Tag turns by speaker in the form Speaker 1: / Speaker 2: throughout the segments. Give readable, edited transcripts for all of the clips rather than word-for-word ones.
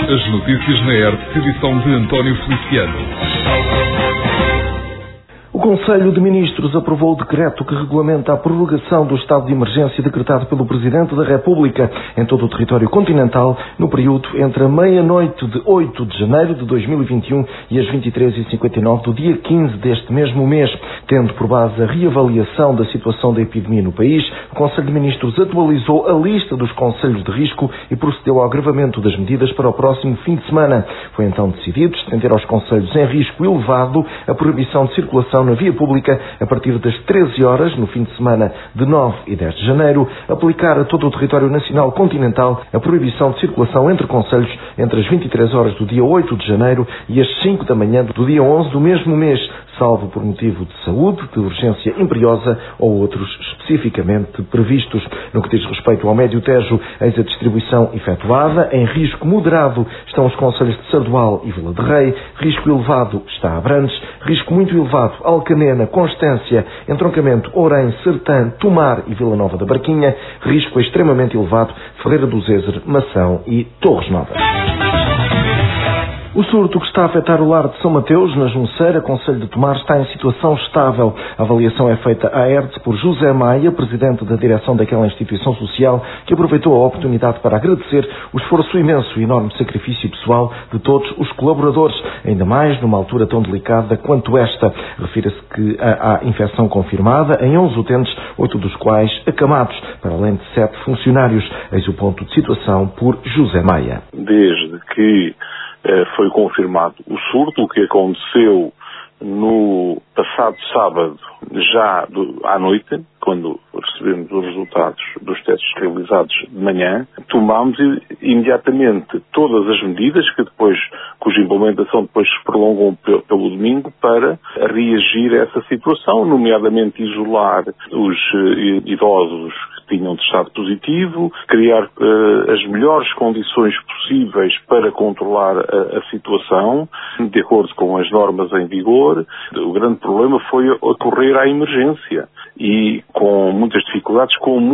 Speaker 1: As notícias na ERTE, edição de António Feliciano.
Speaker 2: O Conselho de Ministros aprovou o decreto que regulamenta a prorrogação do estado de emergência decretado pelo Presidente da República em todo o território continental no período entre a meia-noite de 8 de janeiro de 2021 e as 23h59 do dia 15 deste mesmo mês. Tendo por base a reavaliação da situação da epidemia no país, o Conselho de Ministros atualizou a lista dos concelhos de risco e procedeu ao agravamento das medidas para o próximo fim de semana. Foi então decidido estender aos concelhos em risco elevado a proibição de circulação na via pública a partir das 13 horas, no fim de semana de 9 e 10 de janeiro, aplicar a todo o território nacional continental a proibição de circulação entre concelhos entre as 23 horas do dia 8 de janeiro e as 5 da manhã do dia 11 do mesmo mês, salvo por motivo de saúde, de urgência imperiosa ou outros especificamente previstos. No que diz respeito ao Médio Tejo, eis a distribuição efetuada. Em risco moderado estão os concelhos de Sardual e Vila de Rei. Risco elevado está Abrantes. Risco muito elevado, Alcanena, Constância, Entroncamento, Ourém, Sertã, Tomar e Vila Nova da Barquinha. Risco extremamente elevado, Ferreira do Zezer, Mação e Torres Novas. O surto que está a afetar o lar de São Mateus, na Junceira, concelho de Tomar, está em situação estável. A avaliação é feita à ERTE por José Maia, presidente da direção daquela instituição social, que aproveitou a oportunidade para agradecer o esforço imenso e enorme sacrifício pessoal de todos os colaboradores, ainda mais numa altura tão delicada quanto esta. Refira-se que há infecção confirmada em 11 utentes, 8 dos quais acamados, para além de 7 funcionários. Eis o ponto de situação por José Maia.
Speaker 3: Desde que foi confirmado o surto, o que aconteceu no passado sábado, já à noite, quando recebemos os resultados dos testes realizados de manhã, tomámos imediatamente todas as medidas cuja implementação depois se prolongou pelo domingo para reagir a essa situação, nomeadamente isolar os idosos que tinham testado positivo, criar as melhores condições possíveis para controlar a situação, de acordo com as normas em vigor. O grande problema foi ocorrer à emergência e com muitas dificuldades,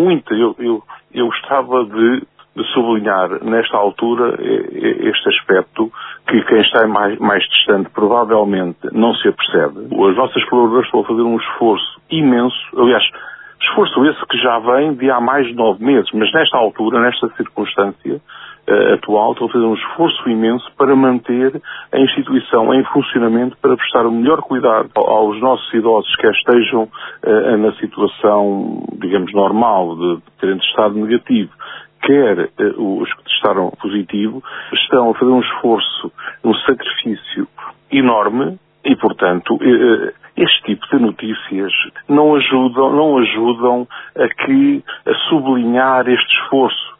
Speaker 3: eu gostava de sublinhar nesta altura este aspecto que quem está mais distante provavelmente não se apercebe. Os nossos colaboradores estão a fazer um esforço imenso, aliás, esforço esse que já vem de há mais de 9 meses, mas nesta altura, nesta circunstância atual, estão a fazer um esforço imenso para manter a instituição em funcionamento, para prestar o melhor cuidado aos nossos idosos, quer estejam na situação, digamos, normal, de terem testado negativo, quer os que testaram positivo, estão a fazer um esforço, um sacrifício enorme e, portanto, este tipo de notícias não ajudam a sublinhar este esforço.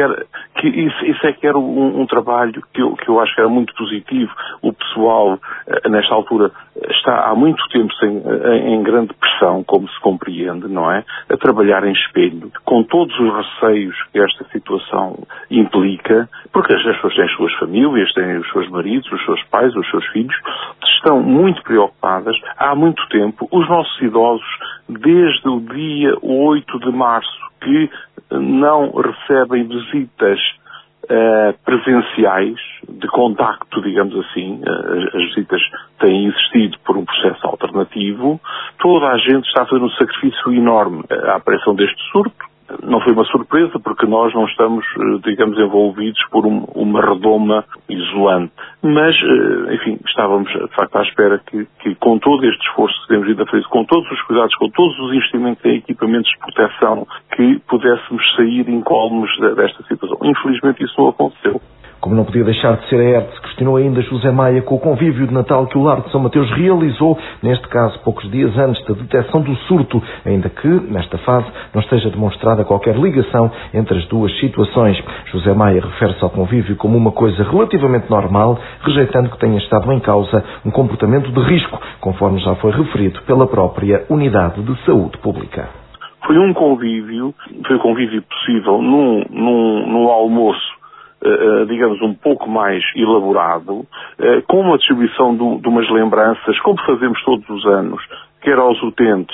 Speaker 3: Isso é que era um trabalho que eu acho que era muito positivo. O pessoal, nesta altura, está há muito tempo em grande pressão, como se compreende, não é? A trabalhar em espelho, com todos os receios que esta situação implica, porque as pessoas têm as suas famílias, têm os seus maridos, os seus pais, os seus filhos, estão muito preocupadas há muito tempo. Os nossos idosos, desde o dia 8 de março, que não recebem visitas presenciais, de contacto, digamos assim, as visitas têm existido por um processo alternativo, toda a gente está a fazer um sacrifício enorme. A aparição deste surto não foi uma surpresa, porque nós não estamos, digamos, envolvidos por uma redoma isolante. Mas, enfim, estávamos, de facto, à espera que com todo este esforço que temos ido a fazer, com todos os cuidados, com todos os investimentos em equipamentos de proteção, que pudéssemos sair incólumes desta situação. Infelizmente, isso não aconteceu.
Speaker 2: Como não podia deixar de ser a ERTE, questionou ainda José Maia com o convívio de Natal que o lar de São Mateus realizou, neste caso poucos dias antes da detecção do surto, ainda que, nesta fase, não esteja demonstrada qualquer ligação entre as duas situações. José Maia refere-se ao convívio como uma coisa relativamente normal, rejeitando que tenha estado em causa um comportamento de risco, conforme já foi referido pela própria Unidade de Saúde Pública.
Speaker 3: Foi um convívio possível num almoço, digamos, um pouco mais elaborado, com uma distribuição de umas lembranças, como fazemos todos os anos, quer aos utentes,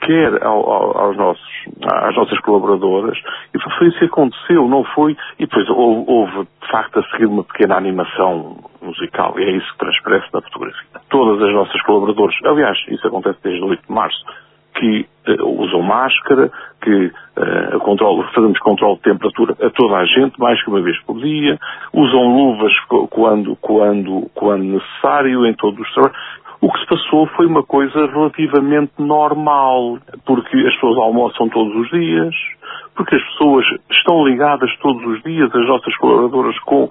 Speaker 3: quer às nossas colaboradoras, e foi isso que aconteceu, não foi? E depois houve, de facto, a seguir uma pequena animação musical, e é isso que transparece na fotografia. Todas as nossas colaboradoras, aliás, isso acontece desde o 8 de março, que usam máscara, que fazemos controle de temperatura a toda a gente, mais que uma vez por dia, usam luvas quando necessário em todos os trabalhos. O que se passou foi uma coisa relativamente normal, porque as pessoas almoçam todos os dias, porque as pessoas estão ligadas todos os dias, as nossas colaboradoras com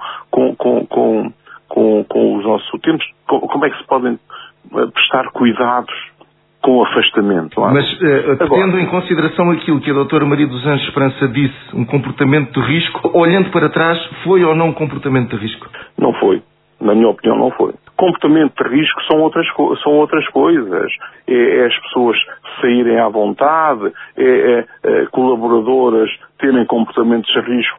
Speaker 3: os nossos tempos. Como é que se podem prestar cuidados com o afastamento? Não é?
Speaker 2: Mas, tendo em consideração aquilo que a doutora Maria dos Anjos Esperança disse, um comportamento de risco, olhando para trás, foi ou não um comportamento de risco?
Speaker 3: Não foi. Na minha opinião, não foi. Comportamento de risco são outras coisas. É as pessoas saírem à vontade, colaboradoras terem comportamentos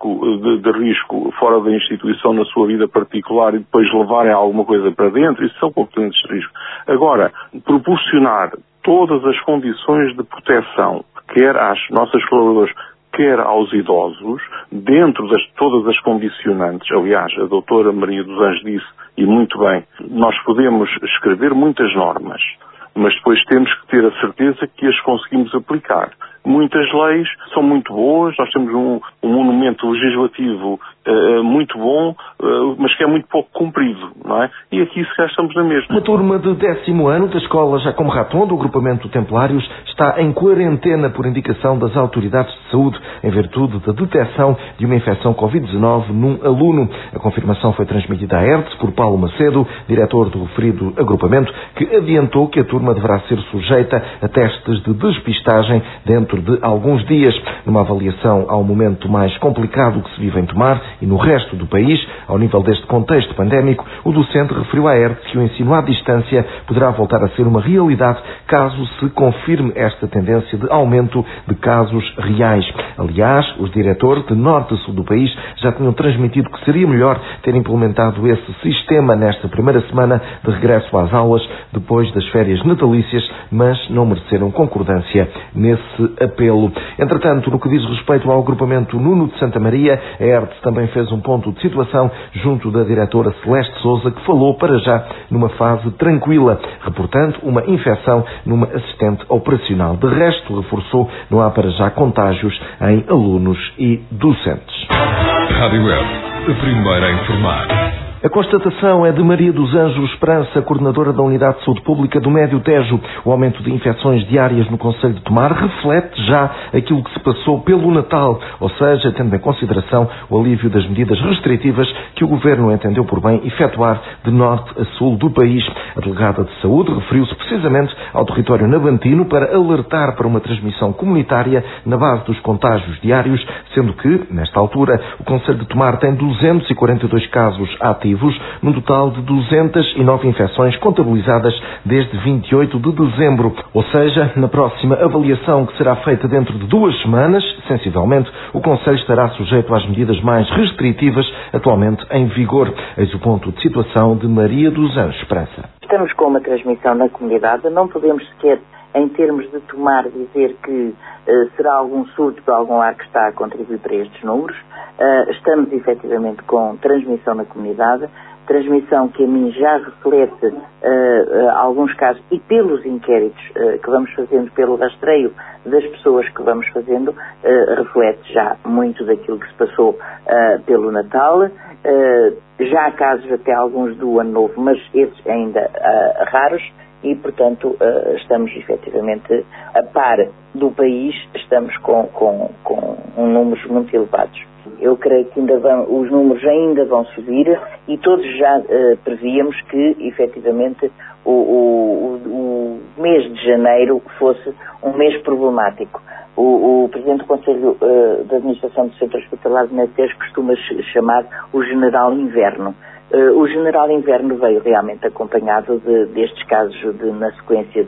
Speaker 3: de risco fora da instituição na sua vida particular e depois levarem alguma coisa para dentro. Isso são comportamentos de risco. Agora, proporcionar todas as condições de proteção, quer às nossas colaboradoras, quer aos idosos, dentro de todas as condicionantes. Aliás, a doutora Maria dos Anjos disse, e muito bem, nós podemos escrever muitas normas, mas depois temos que ter a certeza que as conseguimos aplicar. Muitas leis são muito boas, nós temos um monumento legislativo muito bom, mas que é muito pouco cumprido, não é? E aqui se calhar estamos na mesma.
Speaker 2: Uma turma de 10º ano da escola Jacome Raton, do agrupamento Templários, está em quarentena por indicação das autoridades de saúde, em virtude da detecção de uma infecção Covid-19 num aluno. A confirmação foi transmitida à ERTE por Paulo Macedo, diretor do referido agrupamento, que adiantou que a turma deverá ser sujeita a testes de despistagem dentro de alguns dias. Numa avaliação ao momento mais complicado que se vive em Tomar e no resto do país, ao nível deste contexto pandémico, o docente referiu à ERTE que o ensino à distância poderá voltar a ser uma realidade caso se confirme esta tendência de aumento de casos reais. Aliás, os diretores de norte e sul do país já tinham transmitido que seria melhor ter implementado esse sistema nesta primeira semana de regresso às aulas depois das férias natalícias, mas não mereceram concordância nesse apelo. Entretanto, no que diz respeito ao agrupamento Nuno de Santa Maria, a ERTE também fez um ponto de situação junto da diretora Celeste Sousa, que falou para já numa fase tranquila, reportando uma infecção numa assistente operacional. De resto, reforçou, não há para já contágios em alunos e docentes.
Speaker 1: Rádio ERTE, a primeira a informar.
Speaker 2: A constatação é de Maria dos Anjos Esperança, coordenadora da Unidade de Saúde Pública do Médio Tejo. O aumento de infecções diárias no concelho de Tomar reflete já aquilo que se passou pelo Natal, ou seja, tendo em consideração o alívio das medidas restritivas que o Governo entendeu por bem efetuar de norte a sul do país. A delegada de Saúde referiu-se precisamente ao território navantino para alertar para uma transmissão comunitária na base dos contágios diários, sendo que, nesta altura, o concelho de Tomar tem 242 casos ativos, num total de 209 infecções contabilizadas desde 28 de dezembro. Ou seja, na próxima avaliação, que será feita dentro de 2 semanas, sensivelmente, o concelho estará sujeito às medidas mais restritivas atualmente em vigor. Eis o ponto de situação de Maria dos Anjos Esperança.
Speaker 4: Estamos com uma transmissão na comunidade, não podemos sequer, em termos de Tomar, dizer que será algum surto de algum ar que está a contribuir para estes números. Estamos efetivamente com transmissão na comunidade, transmissão que a mim já reflete alguns casos, e pelos inquéritos que vamos fazendo, pelo rastreio das pessoas que vamos fazendo, reflete já muito daquilo que se passou pelo Natal. Já há casos até alguns do Ano Novo, mas esses ainda raros. E, portanto, estamos efetivamente a par do país, estamos com números muito elevados. Eu creio que os números ainda vão subir e todos já prevíamos que, efetivamente, o mês de janeiro fosse um mês problemático. O Presidente do Conselho de Administração do Centro Hospitalar de Médio Tejo costuma chamar o General Inverno. O General Inverno veio realmente acompanhado destes casos na sequência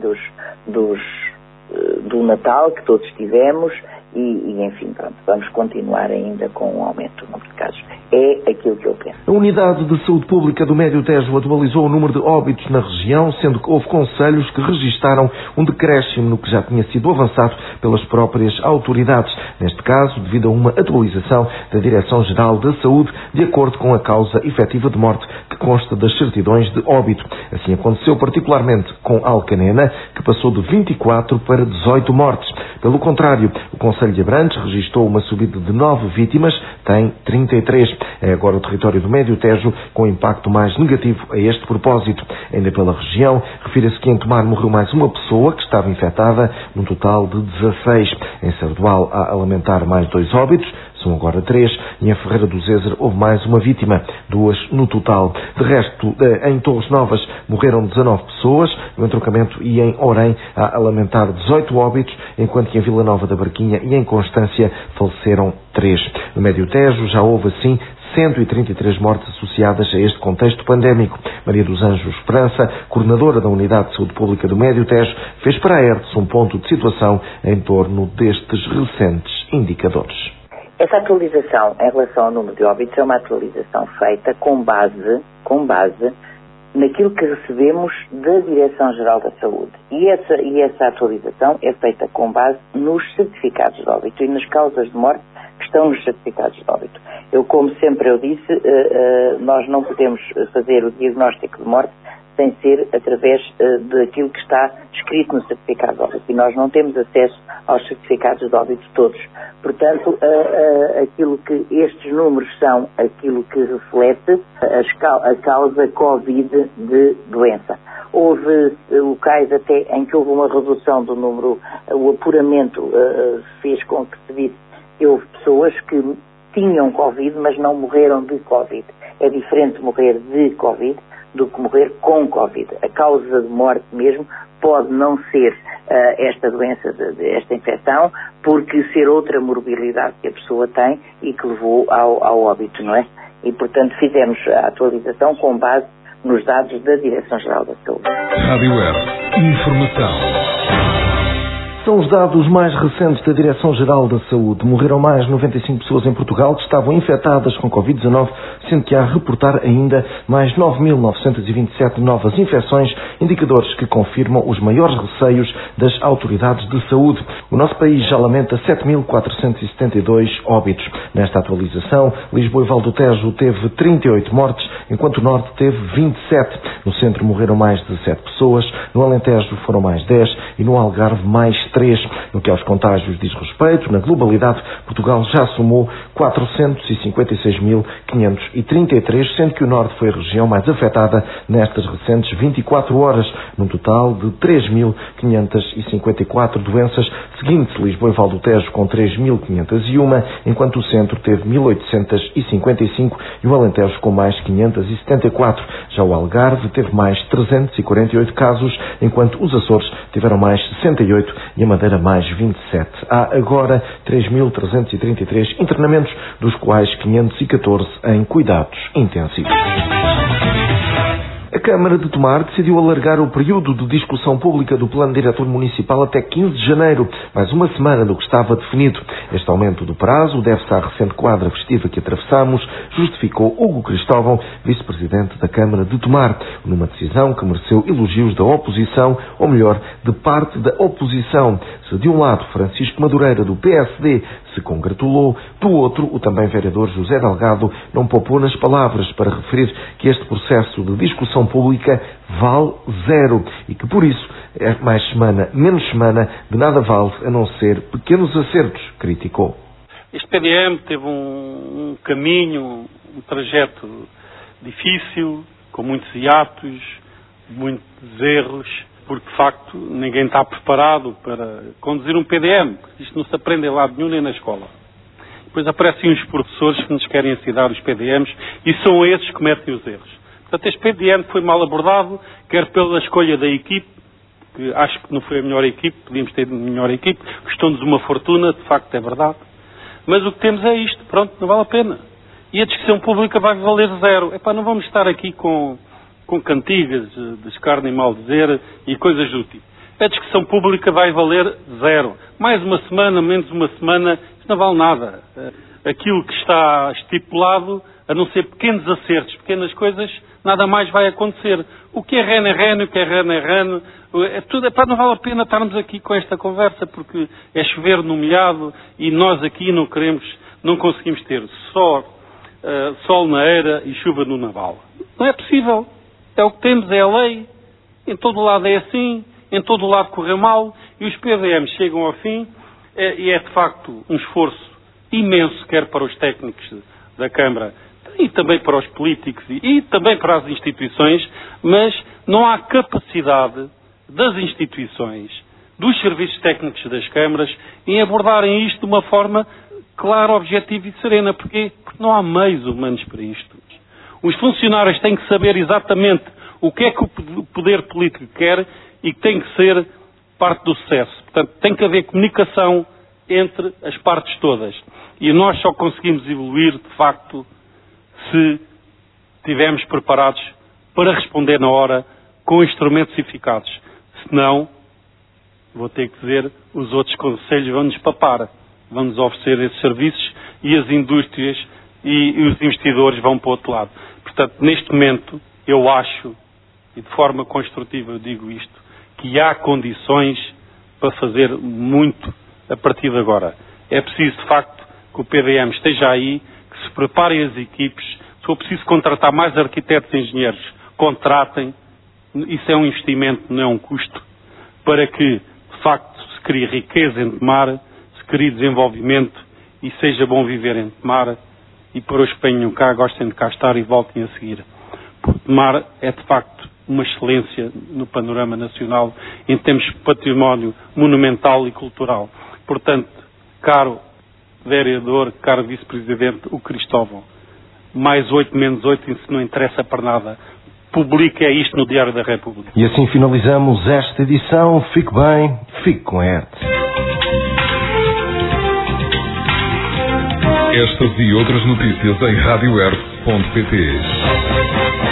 Speaker 4: do Natal, que todos tivemos, e enfim, pronto, vamos continuar ainda com um aumento do número de casos. é aquilo que eu penso.
Speaker 2: A Unidade de Saúde Pública do Médio Tejo atualizou o número de óbitos na região, sendo que houve concelhos que registaram um decréscimo no que já tinha sido avançado pelas próprias autoridades. Neste caso, devido a uma atualização da Direção-Geral da Saúde, de acordo com a causa efetiva de morte que consta das certidões de óbito. Assim aconteceu particularmente com Alcanena, que passou de 24 para 18 mortes. Pelo contrário, o Concelho de Abrantes registrou uma subida de 9 vítimas, tem 33. É agora o território do Médio Tejo com impacto mais negativo a este propósito. Ainda pela região, refira-se que em Tomar morreu mais uma pessoa que estava infectada, num total de 16. Em Sardual há a lamentar mais 2 óbitos, são agora 3, e em Ferreira do Zezer houve mais uma vítima, 2 no total. De resto, em Torres Novas morreram 19 pessoas, no entroncamento e em Orém há a lamentar 18 óbitos, enquanto que em Vila Nova da Barquinha e em Constância faleceram 3. No Médio Tejo já houve assim 133 mortes associadas a este contexto pandémico. Maria dos Anjos Esperança, coordenadora da Unidade de Saúde Pública do Médio Tejo, fez para a ERTS um ponto de situação em torno destes recentes indicadores.
Speaker 4: Essa atualização em relação ao número de óbitos é uma atualização feita com base naquilo que recebemos da Direção-Geral da Saúde. E essa atualização é feita com base nos certificados de óbito e nas causas de morte que estão nos certificados de óbito. Como sempre eu disse, nós não podemos fazer o diagnóstico de morte sem ser através daquilo que está escrito no certificado de óbito. E nós não temos acesso aos certificados de óbito todos. Portanto, aquilo que estes números são, aquilo que reflete a causa Covid de doença. Houve locais até em que houve uma redução do número, o apuramento fez com que se visse que houve pessoas que tinham Covid, mas não morreram de Covid. É diferente morrer de Covid do que morrer com Covid. A causa de morte mesmo pode não ser esta doença, esta infecção, porque ser outra morbilidade que a pessoa tem e que levou ao óbito, não é? E, portanto, fizemos a atualização com base nos dados da Direção-Geral da Saúde.
Speaker 1: Rádio ERTS. Informação.
Speaker 2: São os dados mais recentes da Direção-Geral da Saúde. Morreram mais 95 pessoas em Portugal que estavam infectadas com Covid-19, sendo que há a reportar ainda mais 9.927 novas infecções, indicadores que confirmam os maiores receios das autoridades de saúde. O nosso país já lamenta 7.472 óbitos. Nesta atualização, Lisboa e Val do Tejo teve 38 mortes, enquanto o Norte teve 27. No centro morreram mais de 7 pessoas, no Alentejo foram mais 10 e no Algarve mais 3. No que aos contágios diz respeito, na globalidade, Portugal já somou 456.533, sendo que o Norte foi a região mais afetada nestas recentes 24 horas, num total de 3.554 doenças, seguindo-se Lisboa e Val do Tejo com 3.501, enquanto o Centro teve 1.855 e o Alentejo com mais 574. Já o Algarve teve mais 348 casos, enquanto os Açores tiveram mais 68 e a Madeira mais 27. Há agora 3.333 internamentos, dos quais 514 em cuidados intensivos. A Câmara de Tomar decidiu alargar o período de discussão pública do Plano Diretor Municipal até 15 de janeiro, mais uma semana do que estava definido. Este aumento do prazo deve-se à recente quadra festiva que atravessamos, justificou Hugo Cristóvão, vice-presidente da Câmara de Tomar, numa decisão que mereceu elogios da oposição, ou melhor, de parte da oposição. Se de um lado Francisco Madureira, do PSD, se congratulou, do outro, o também vereador José Delgado não poupou nas palavras para referir que este processo de discussão pública vale zero e que, por isso, é mais semana, menos semana, de nada vale a não ser pequenos acertos, criticou.
Speaker 5: Este PDM teve um caminho, um trajeto difícil, com muitos hiatos, muitos erros, porque, de facto, ninguém está preparado para conduzir um PDM. Isto não se aprende em lado nenhum nem na escola. Depois aparecem uns professores que nos querem ensinar os PDMs e são esses que cometem os erros. Portanto, este PDM foi mal abordado, quer pela escolha da equipe, que acho que não foi a melhor equipe, podíamos ter melhor equipe, custou-nos uma fortuna, de facto é verdade. Mas o que temos é isto, pronto, não vale a pena. E a discussão pública vai valer zero. Epá, não vamos estar aqui com cantigas de escárnio e mal dizer e coisas do tipo. A discussão pública vai valer zero. Mais uma semana, menos uma semana, isso não vale nada. Aquilo que está estipulado, a não ser pequenos acertos, pequenas coisas, nada mais vai acontecer. O que é reno é reno, o que é reno é reno. Não vale a pena estarmos aqui com esta conversa, porque é chover no molhado e nós aqui não conseguimos ter sol na eira e chuva no naval. Não é possível. É o que temos, é a lei. Em todo o lado é assim, em todo o lado correu mal e os PDMs chegam ao fim e é de facto um esforço imenso, quer para os técnicos da Câmara e também para os políticos e também para as instituições, mas não há capacidade das instituições, dos serviços técnicos das câmaras, em abordarem isto de uma forma clara, objetiva e serena. Porquê? Porque não há meios humanos para isto. Os funcionários têm que saber exatamente o que é que o poder político quer e que tem que ser parte do sucesso. Portanto, tem que haver comunicação entre as partes todas. E nós só conseguimos evoluir, de facto, se estivermos preparados para responder na hora com instrumentos eficazes. Senão, vou ter que dizer, os outros conselhos vão-nos papar, vão-nos oferecer esses serviços e as indústrias e os investidores vão para o outro lado. Portanto, neste momento, eu acho, e de forma construtiva eu digo isto, que há condições para fazer muito a partir de agora. É preciso, de facto, que o PDM esteja aí, que se preparem as equipes. Se for preciso contratar mais arquitetos e engenheiros, contratem. Isso é um investimento, não é um custo, para que, de facto, se crie riqueza em Tomar, se crie desenvolvimento e seja bom viver em Tomar e para os que venham cá, gostem de cá estar e voltem a seguir. Porque Tomar é, de facto, uma excelência no panorama nacional em termos de património monumental e cultural. Portanto, caro vereador, caro vice-presidente, o Cristóvão, mais 8, menos 8, isso não interessa para nada. Publique isto no Diário da República.
Speaker 2: E assim finalizamos esta edição. Fique bem, fique com a ERT.
Speaker 1: Estas e outras notícias em radioert.pt.